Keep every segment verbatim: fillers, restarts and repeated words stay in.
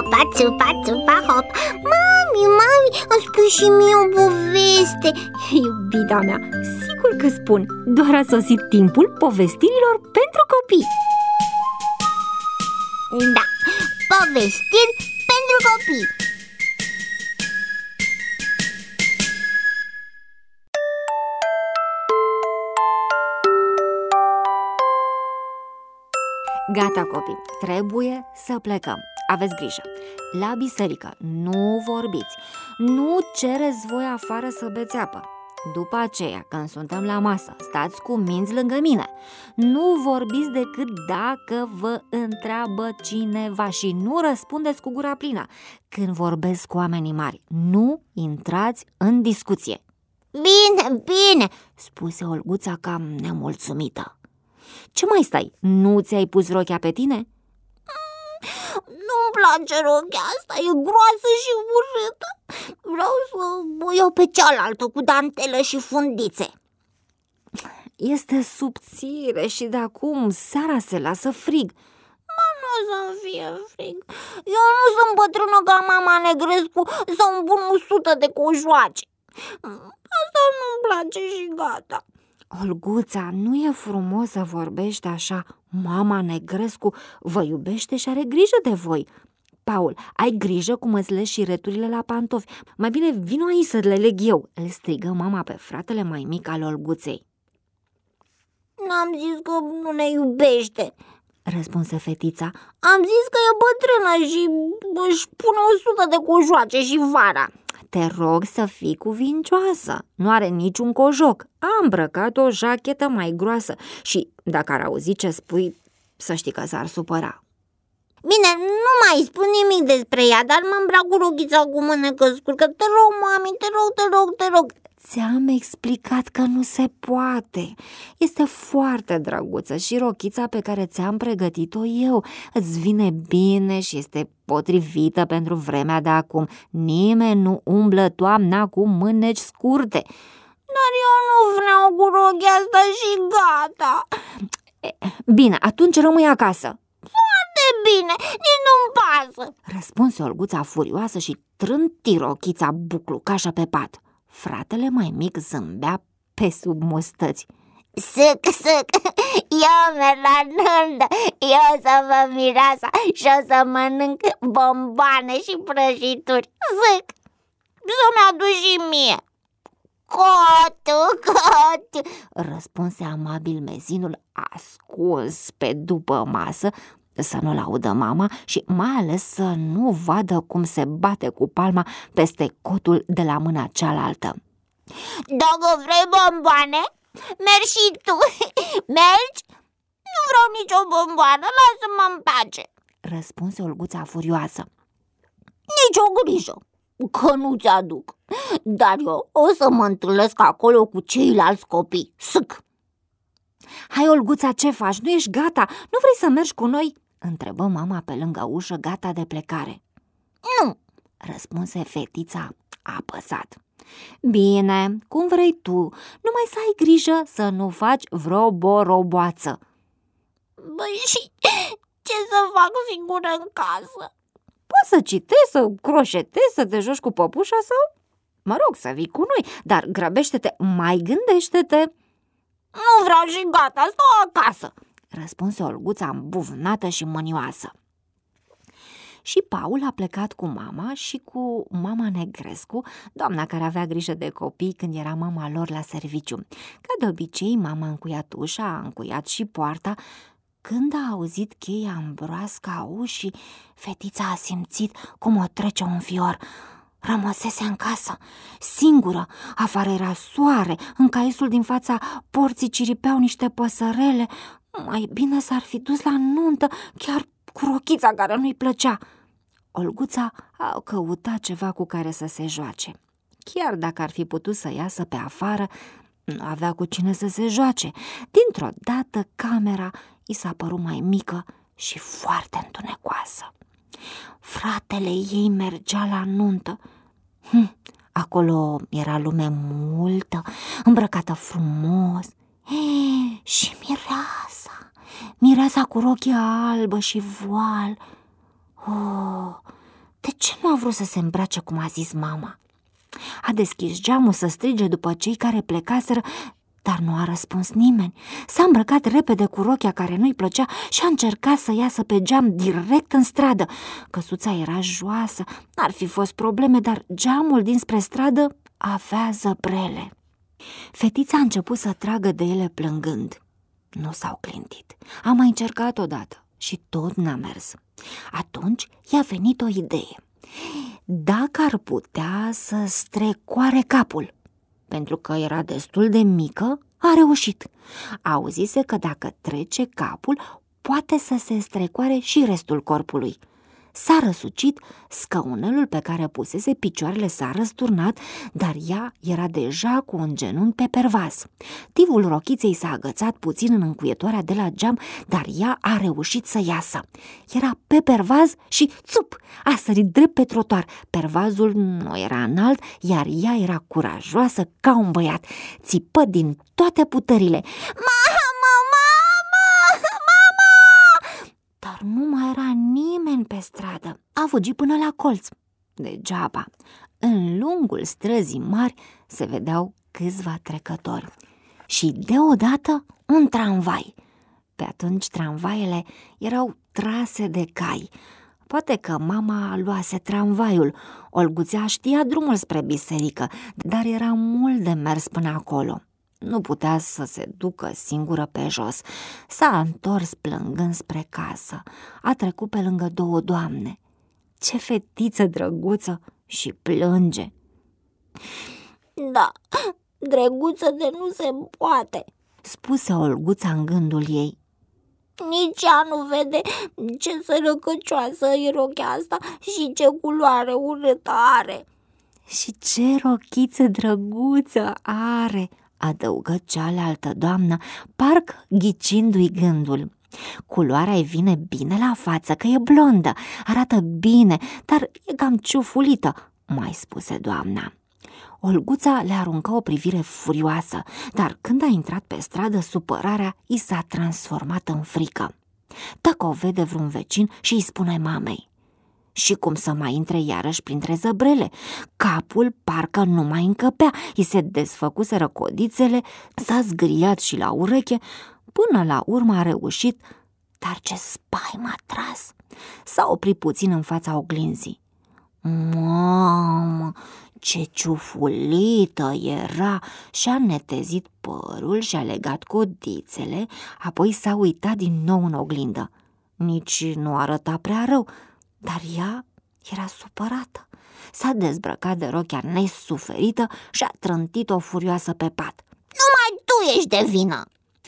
țupa, țupa, țupa, hop. Mami, mami, îmi spui și mie o poveste. Iubita mea, sigur că spun. Doar a sosit timpul povestirilor pentru copii. Da, povestiri pentru copii. Gata, copii, trebuie să plecăm. Aveți grijă. La biserică nu vorbiți, nu cereți voi afară să beți apă. După aceea, când suntem la masă, stați cu minți lângă mine. Nu vorbiți decât dacă vă întreabă cineva și nu răspundeți cu gura plină. Când vorbesc cu oamenii mari, nu intrați în discuție. Bine, bine, spuse Olguța cam nemulțumită. Ce mai stai? Nu ți-ai pus rochia pe tine? Nu-mi place rochia asta, e groasă și urâtă. Vreau să o iau pe cealaltă cu dantelă și fundițe. Este subțire și de acum seara se lasă frig. Mă, nu o să-mi fie frig. Eu nu sunt bătrână ca mama Negrescu să-mi pun o sută de cojoace. Asta nu-mi place și gata. Olguța, nu e frumos să vorbești așa. Mama Negrescu vă iubește și are grijă de voi. Paul, ai grijă cum îți legi și returile la pantofi. Mai bine vino aici să le leg eu, îl strigă mama pe fratele mai mic al Olguței. N-am zis că nu ne iubește, răspunse fetița. Am zis că e bătrână și își pune o sută de cojoace și vara. Te rog să fii cuvincioasă. Nu are niciun cojoc. A îmbrăcat o jachetă mai groasă și dacă ar auzi ce spui, să știi că s-ar supăra. Bine, nu mai spun nimic despre ea, dar mă îmbrac cu rochița cu mânecă scurtă. Te rog, mami, te rog, te rog, te rog. Ți-am explicat că nu se poate. Este foarte drăguță și rochița pe care ți-am pregătit-o eu îți vine bine și este potrivită pentru vremea de acum. Nimeni nu umblă toamna cu mâneci scurte. Dar eu nu vreau cu rochia asta și gata. Bine, atunci rămâi acasă. Foarte bine, nici nu-mi pasă, răspunse Olguța furioasă și trânti rochița buclucașă pe pat. Fratele mai mic zâmbea pe sub mustăți. Sâc, sâc, eu merg la nuntă, eu să vă mireasa și o să mănânc bomboane și prăjituri. Sâc, să-mi aduci și mie. Cotu, cotu, răspunse amabil mezinul ascuns pe după masă, să nu-l audă mama și mai ales să nu vadă cum se bate cu palma peste cotul de la mâna cealaltă. Dacă vrei bomboane, mergi și tu. Mergi? Nu vreau nicio bomboană, lasă-mă în pace, răspunse Olguța furioasă. Nici o grijă că nu ți-aduc, dar eu o să mă întâlnesc acolo cu ceilalți copii. Sâc! Hai, Olguța, ce faci? Nu ești gata? Nu vrei să mergi cu noi? Întrebă mama pe lângă ușă, gata de plecare. Nu, răspunse fetița apăsat. Bine, cum vrei tu, numai să ai grijă să nu faci vreo boroboață. Băi, și ce să fac singură în casă? Poți să citești, să croșetezi, să te joci cu păpușa sau, mă rog, să vii cu noi, dar grăbește-te, mai gândește-te. Nu vreau și gata, stau acasă, răspunse Olguța îmbuvnată și mânioasă. Și Paul a plecat cu mama și cu mama Negrescu, doamna care avea grijă de copii când era mama lor la serviciu. Ca de obicei, mama a încuiat ușa, a încuiat și poarta. Când a auzit cheia în broasca ușii, fetița a simțit cum o trece un fior. Rămăsese în casă, singură, afară era soare, în caiesul din fața porții ciripeau niște păsărele. Mai bine s-ar fi dus la nuntă, chiar cu rochița care nu-i plăcea. Olguța a căutat ceva cu care să se joace. Chiar dacă ar fi putut să iasă pe afară, nu avea cu cine să se joace. Dintr-o dată camera i s-a părut mai mică și foarte întunecoasă. Fratele ei mergea la nuntă. Hm, acolo era lume multă, îmbrăcată frumos. He, și mireasa, mireasa cu rochia albă și voal. Oh, De ce nu a vrut să se îmbrace cum a zis mama? A deschis geamul să strige după cei care plecaseră, dar nu a răspuns nimeni. S-a îmbrăcat repede cu rochia care nu-i plăcea și a încercat să iasă pe geam direct în stradă. Căsuța era joasă, n-ar fi fost probleme, dar geamul dinspre stradă avea zăbrele. Fetița a început să tragă de ele plângând. Nu s-au clintit. A mai încercat odată și tot n-a mers. Atunci i-a venit o idee. Dacă ar putea să strecoare capul, pentru că era destul de mică, a reușit. Auzise că dacă trece capul, poate să se strecoare și restul corpului. S-a răsucit, scaunelul pe care pusese picioarele s-a răsturnat, dar ea era deja cu un genunchi pe pervaz. Tivul rochiței s-a agățat puțin în încuietoarea de la geam, dar ea a reușit să iasă. Era pe pervaz și, țup, a sărit drept pe trotuar. Pervazul nu era înalt, iar ea era curajoasă ca un băiat. Țipă din toate puterile: "Mamă, mamă, mamă!" Dar nu mai era nimeni pe stradă. A fugit până la colț. Degeaba. În lungul străzii mari se vedeau câțiva trecători. Și deodată un tramvai. Pe atunci tramvaiele erau trase de cai. Poate că mama luase tramvaiul. Olguțea știa drumul spre biserică, dar era mult de mers până acolo. Nu putea să se ducă singură pe jos. S-a întors plângând spre casă. A trecut pe lângă două doamne. Ce fetiță drăguță! Și plânge. Da, drăguță de nu se poate, spuse Olguța în gândul ei. Nici ea nu vede ce sărăcăcioasă e rochia asta și ce culoare urâtă are. Și ce rochiță drăguță are, adăugă cealaltă doamnă, parcă ghicindu-i gândul. Culoarea-i vine bine la față, că e blondă, arată bine, dar e cam ciufulită, mai spuse doamna. Olguța le aruncă o privire furioasă, dar când a intrat pe stradă, supărarea i s-a transformat în frică. Dacă o vede vreun vecin și îi spune mamei. Și cum să mai intre iarăși printre zăbrele? Capul parcă nu mai încăpea, i se desfăcuseră codițele, s-a zgriat și la ureche. Până la urmă a reușit, dar ce spaimă a tras! S-a oprit puțin în fața oglinzii. Mamă, ce ciufulită era! Și-a netezit părul și-a legat codițele, apoi s-a uitat din nou în oglindă. Nici nu arăta prea rău, dar ea era supărată. S-a dezbrăcat de rochia nesuferită și a trântit-o furioasă pe pat. Numai tu ești de vină!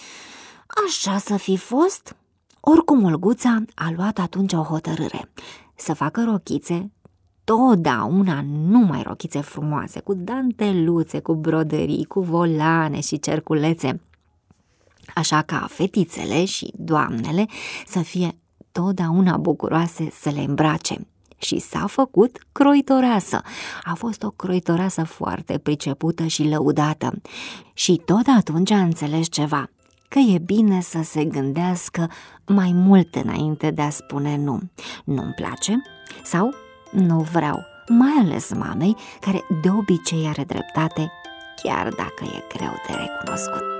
Așa să fi fost? Oricum Olguța a luat atunci o hotărâre. Să facă rochițe, totdeauna numai rochițe frumoase, cu danteluțe, cu broderii, cu volane și cerculețe. Așa ca fetițele și doamnele să fie totdeauna bucuroase să le îmbrace. Și s-a făcut croitoreasă. A fost o croitoreasă foarte pricepută și lăudată. Și tot atunci a înțeles ceva, că e bine să se gândească mai mult înainte de a spune nu. Nu-mi place sau nu vreau, mai ales mamei, care de obicei are dreptate, chiar dacă e greu de recunoscut.